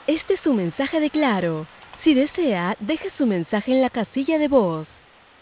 Este es su mensaje de Claro. Si desea, deje su mensaje en la casilla de voz.